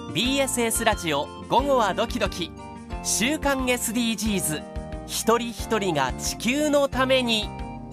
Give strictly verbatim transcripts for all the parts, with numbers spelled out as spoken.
ビーエスエス ラジオ午後はドキドキ、週刊 エスディージーズ、 一人一人が地球のために。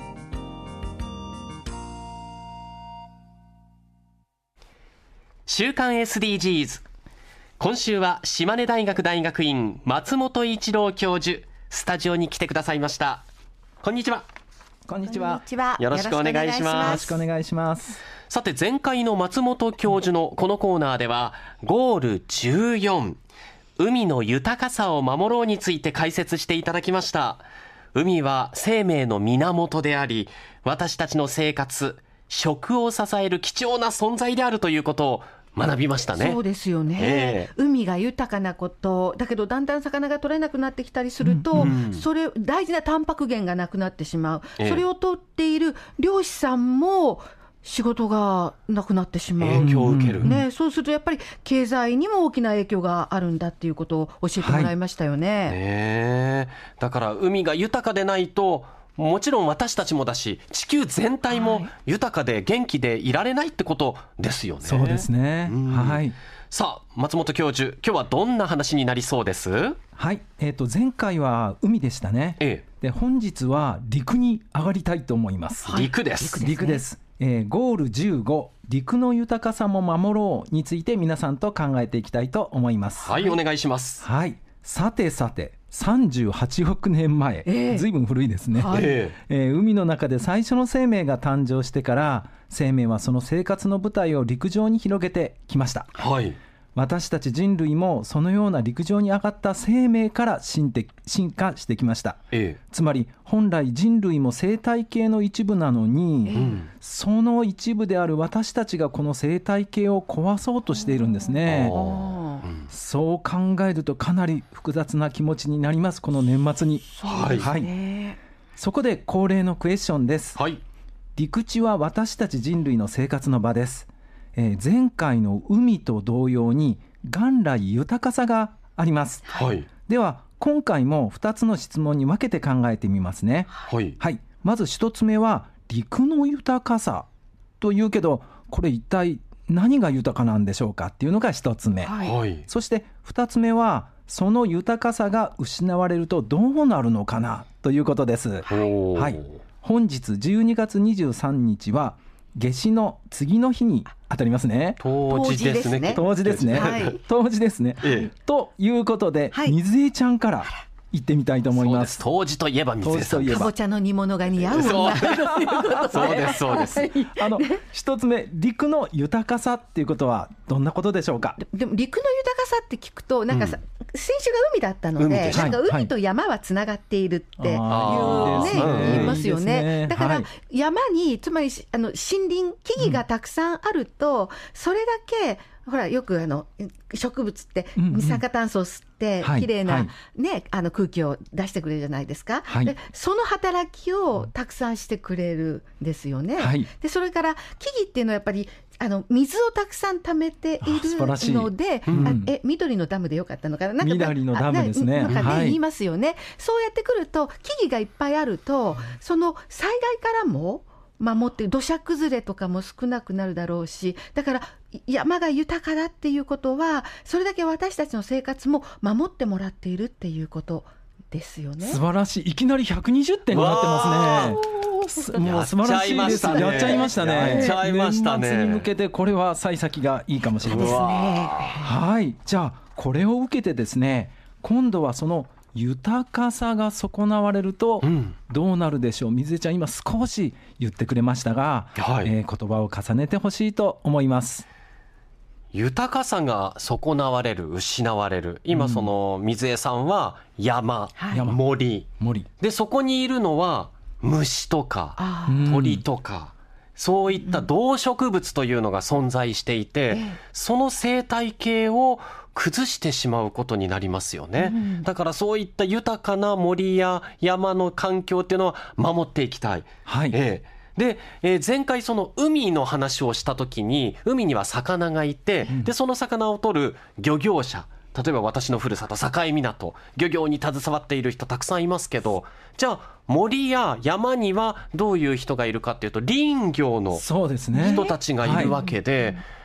週刊 エスディージーズ、 今週は島根大学大学院松本一郎教授、スタジオに来てくださいました。こんにちは。 こんにちは。 よろしくお願いします。 よろしくお願いします。 さて、前回の松本教授のこのコーナーではゴールじゅうよん、海の豊かさを守ろうについて解説していただきました。海は生命の源であり、私たちの生活、食を支える貴重な存在であるということを学びましたね。 そうですよね、えー、海が豊かなことだけど、だんだん魚が取れなくなってきたりすると、うんうん、それ大事なタンパク源がなくなってしまう、えー、それを取っている漁師さんも仕事がなくなってしまう、 影響を受ける、 ね、そうするとやっぱり経済にも大きな影響があるんだっていうことを教えてもらいましたよね、 はいね、だから海が豊かでないと、もちろん私たちもだし、地球全体も豊かで元気でいられないってことですよね。 そうですね、はい。 さあ、松本教授、今日はどんな話になりそうです？ はい、えー、と前回は海でしたね、ええ、で本日は陸に上がりたいと思います、 はい、陸です。 陸です、えー、ゴールじゅうご、陸の豊かさも守ろうについて皆さんと考えていきたいと思います。 はい、お願いします。 はい、さてさて、さんじゅうはちおくねんまえ、えー、ずいぶん古いですね、はい、えー、海の中で最初の生命が誕生してから、生命はその生活の舞台を陸上に広げてきました、はい。私たち人類もそのような陸上に上がった生命から進化してきました、ええ、つまり本来人類も生態系の一部なのに、ええ、その一部である私たちがこの生態系を壊そうとしているんですね。そう考えるとかなり複雑な気持ちになります、この年末に。 はい、はい、 そこで恒例のクエスチョンです、はい。陸地は私たち人類の生活の場です。えー、前回の海と同様に元来豊かさがあります、はい。では今回もふたつの質問に分けて考えてみますね、はいはい。まずひとつめは陸の豊かさというけど、これ一体何が豊かなんでしょうかっていうのがひとつめ、はい、そしてふたつめはその豊かさが失われるとどうなるのかなということです、はい。本日じゅうにがつにじゅうさんにちは夏至の次の日に当たりますね。 冬至ですね。 冬至ですね。冬至ですね。ええ、ということで、はい、水江ちゃんから行ってみたいと思います。 冬至といえば水江さん。 かぼちゃの煮物が似合う女そうですそうです。 あの一つ目、陸の豊かさっていうことはどんなことでしょうか。 で, でも陸の豊かさって聞くとなんかさ、うん、先週が海だったので、なんか海と山はつながっているっていう、はいね、言いますよね。いいね、だから山につまりあの森林木々がたくさんあると、うん、それだけほらよくあの植物って二酸化炭素を吸ってきれいな、ね、あの空気を出してくれるじゃないですか、はい、でその働きをたくさんしてくれるんですよね、はい、でそれから木々っていうのはやっぱりあの水をたくさん溜めているので、うん、え緑のダムでよかったのかな、なんか緑のダムですね、 なんかね、はい、言いますよね。そうやってくると木々がいっぱいあると、その災害からも守って、土砂崩れとかも少なくなるだろうし、だから山が豊かだっていうことはそれだけ私たちの生活も守ってもらっているっていうことですよね。 素晴らしい。いきなりひゃくにじゅってんになってますね。もう素晴らしいです。やっちゃいましたね。 やっちゃいましたね。 年末に向けてこれは幸先がいいかもしれません。はい、じゃあこれを受けてですね、今度はその豊かさが損なわれるとどうなるでしょう、うん、水江ちゃん今少し言ってくれましたが、はい、えー、言葉を重ねてほしいと思います。 豊かさが損なわれる、失われる。今その水江さんは山、うん、森、森で、そこにいるのは虫とか鳥とか、そういった動植物というのが存在していて、うん、その生態系を崩してしまうことになりますよね、うん、だからそういった豊かな森や山の環境っていうのは守っていきたい、はい、えー、で、えー、前回その海の話をした時に、海には魚がいて、うん、でその魚を取る漁業者、例えば私のふるさと境港、漁業に携わっている人たくさんいますけど、じゃあ森や山にはどういう人がいるかっていうと、林業の人たちがいるわけで、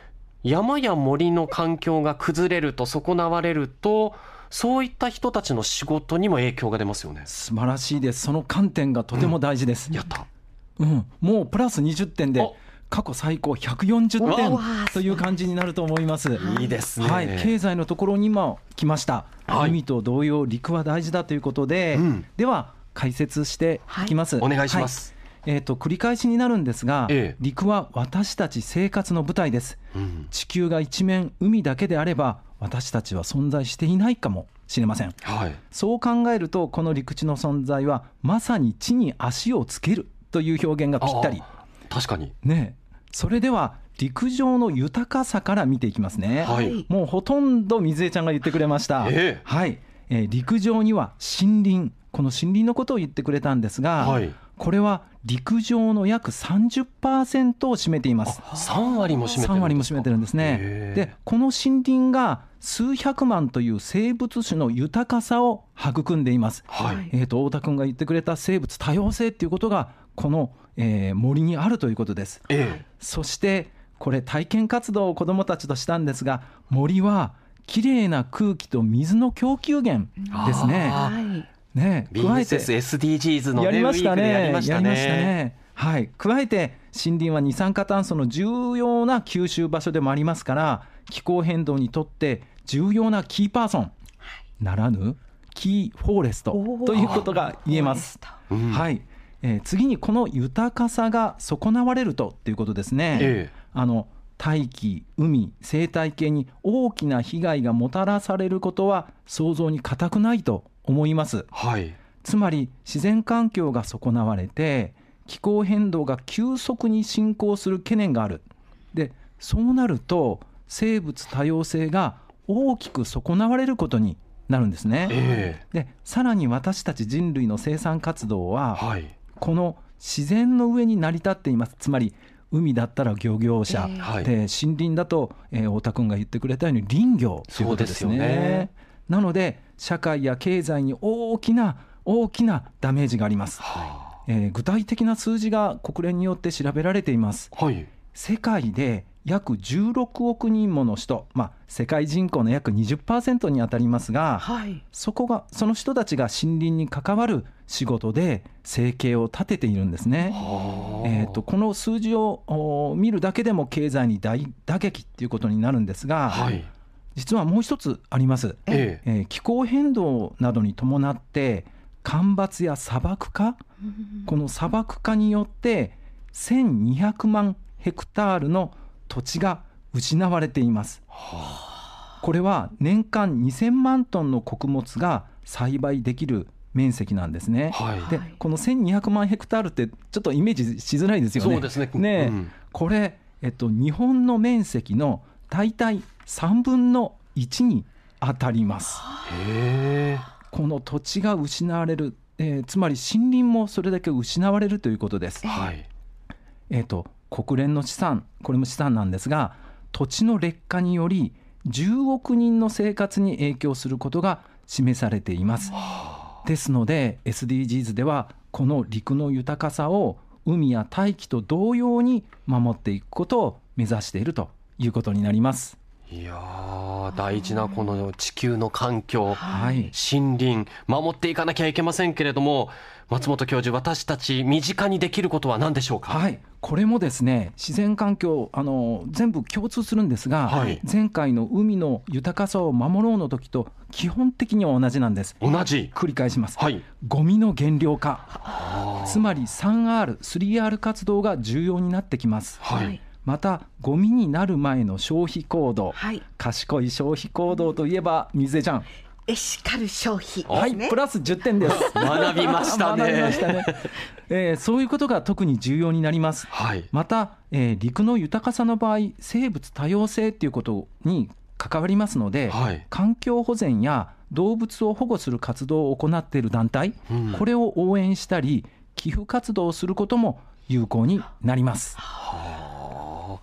山や森の環境が崩れると損なわれると、そういった人たちの仕事にも影響が出ますよね。 素晴らしいです。その観点がとても大事です、 うん、やった、 うん、もうプラスにじゅってんで過去最高ひゃくよんじゅってんという感じになると思います。 いいですね、 はい、経済のところにも来ました、はい、海と同様陸は大事だということで、うん、では解説していきます、 はい、お願いします、 はい。えー、と繰り返しになるんですが、ええ、陸は私たち生活の舞台です、うん、地球が一面海だけであれば私たちは存在していないかもしれません、はい、そう考えるとこの陸地の存在はまさに地に足をつけるという表現がぴったり。 確かに、 ね、それでは陸上の豊かさから見ていきますね、はい、もうほとんど水江ちゃんが言ってくれました、えーはいえー、陸上には森林、この森林のことを言ってくれたんですが、はい、これは陸上の約 さんじゅっパーセント を占めています。 さんわりも占めてるんですか。 さんわりも占めてるんですね。でこの森林が数百万という生物種の豊かさを育んでいます、はいえー、と太田君が言ってくれた生物多様性ということがこの、えー、森にあるということです、ええ、そしてこれ体験活動を子どもたちとしたんですが、森はきれいな空気と水の供給源ですね。ね、 加えて ビーエスエスエスディージーズ の、ね、 やりましたね、 やりましたね、 やりましたね、はい、加えて森林は二酸化炭素の重要な吸収場所でもありますから、気候変動にとって重要なキーパーソンならぬキーフォーレストということが言えます、はいえー、次にこの豊かさが損なわれるとということですね、ええ、あの大気、海、生態系に大きな被害がもたらされることは想像に難くないと思います、はい、つまり自然環境が損なわれて気候変動が急速に進行する懸念がある。でそうなると生物多様性が大きく損なわれることになるんですね、えー、でさらに私たち人類の生産活動は、はい、この自然の上に成り立っています。つまり海だったら漁業者、えー、で森林だと、えー、太田君が言ってくれたように林業ということですね。そうですよね。なので社会や経済に大きな大きなダメージがあります、はいえー、具体的な数字が国連によって調べられています、はい、世界で約じゅうろくおくにんもの人、まあ、世界人口の約 にじゅっパーセント に当たりますが、はい、そこがその人たちが森林に関わる仕事で生計を立てているんですね、えーと、この数字を見るだけでも経済に大打撃ということになるんですが、はい、実はもう一つあります、えええー、気候変動などに伴って干ばつや砂漠化、この砂漠化によってせんにひゃくまんヘクタールの土地が失われています、はあ、これは年間にせんまんトンの穀物が栽培できる面積なんですね、はい、でこのせんにひゃくまんヘクタールってちょっとイメージしづらいですよね。 そうですね、 ね、うん、これ、えっと、日本の面積のだいたいさんぶんのいちに当たります。へー。この土地が失われる、えー、つまり森林もそれだけ失われるということです、はいえーと国連の試算、これも試算なんですが、土地の劣化によりじゅうおくにんの生活に影響することが示されています。ですので エスディージーズ ではこの陸の豊かさを海や大気と同様に守っていくことを目指しているということになります。 いやー、大事なこの地球の環境、 はい、 森林守っていかなきゃいけませんけれども、松本教授、私たち身近にできることは何でしょうか。 はい、これもですね、自然環境あの全部共通するんですが、はい、前回の海の豊かさを守ろうの時と基本的には同じなんです。 同じ。 繰り返します、 はい、 ゴミの減量化、つまり スリーアール、スリーアール 活動が重要になってきます、はい、またゴミになる前の消費行動、はい、賢い消費行動といえば水江ちゃん、 エシカル消費、 はい、プラスじゅってんです。 学びましたね。 学びましたね、えー、そういうことが特に重要になります、はい、また、えー、陸の豊かさの場合、生物多様性ということに関わりますので、はい、環境保全や動物を保護する活動を行っている団体、うん、これを応援したり寄付活動をすることも有効になります。 はあ、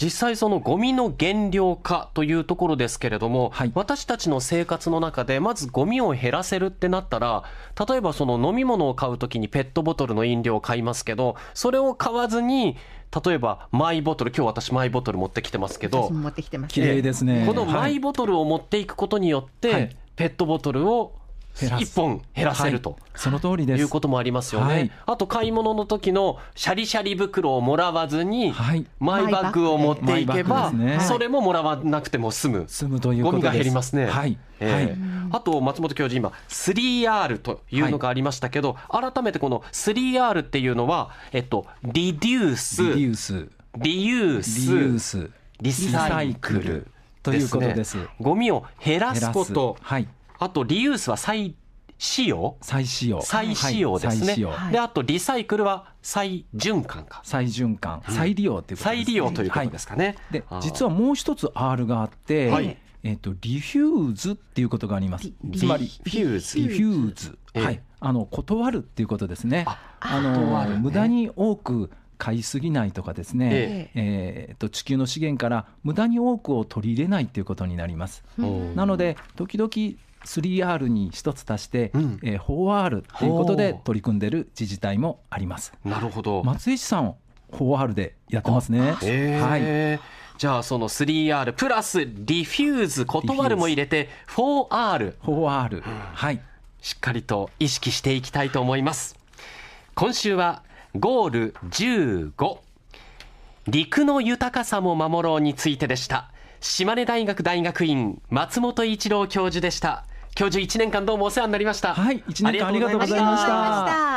実際そのゴミの減量化というところですけれども、はい、私たちの生活の中でまずゴミを減らせるってなったら、例えばその飲み物を買うときにペットボトルの飲料を買いますけど、それを買わずに例えばマイボトル、今日私マイボトル持ってきてますけど、 持ってきてます。 綺麗ですね。 このマイボトルを持っていくことによって、はい、ペットボトルをいっぽん減らせると、はい、 その通りです。 いうこともありますよね、はい、あと買い物の時のシャリシャリ袋をもらわずに、はい、マイバッグを持っていけば、ね、それももらわなくても済む、 済むということです。 ゴミが減りますね、 はいえーはい、 あと松本教授、今 スリーアール というのがありましたけど、はい、改めてこの スリーアール っていうのは、えっと、リデュース、 リデュース、 リユース、 リユース、 リサイクルということです。 ゴミを減らすこと、 はい、 あとリユースは再使用、 再使用、 再使用ですね、はい、であとリサイクルは再循環か、 再循環、再利用ということですね、 再利用ということですかね、はい、 で実はもう一つ アール があって、はい、えー、とリフューズっていうことがあります。つまりリフューズ、 リフューズ、はい、あの断るっていうことですね。ああの無駄に多く買いすぎないとかですね、えええー、と地球の資源から無駄に多くを取り入れないということになります。なので時々 スリーアール に一つ足して、うんえー、フォーアール ということで取り組んでいる自治体もあります。 なるほど。 松井市さん フォーアール でやってますね。 えーはい、じゃあその スリーアール プラスリフューズ、断るも入れて フォーアール、 フォーアール、うん、はい、 しっかりと意識していきたいと思います。今週はゴールじゅうご、陸の豊かさも守ろうについてでした。島根大学大学院松本一郎教授でした。教授、いちねんかんどうもお世話になりました。 はい、いちねんかんありがとうございました。